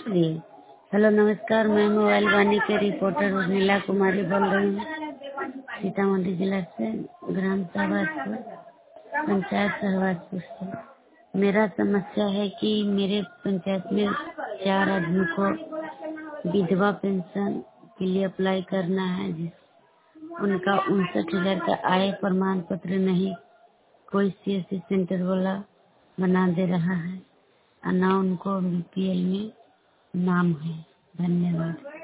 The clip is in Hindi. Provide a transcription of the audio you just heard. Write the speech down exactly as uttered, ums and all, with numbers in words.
लिए। हेलो नमस्कार, मैं मोबाइल वाणी के रिपोर्टर उर्मिला कुमारी बोल रही हूँ, सीतामढ़ी जिला से, ग्राम सहबाजपुर, पंचायत सहबाजपुर से। मेरा समस्या है कि मेरे पंचायत में चार आदमी को विधवा पेंशन के लिए अप्लाई करना है, जिस उनका उनसठ हजार का आय प्रमाण पत्र नहीं कोई सीएससी सेंटर वाला बना दे रहा है और न उनको बीपीएल में नाम है। धन्यवाद।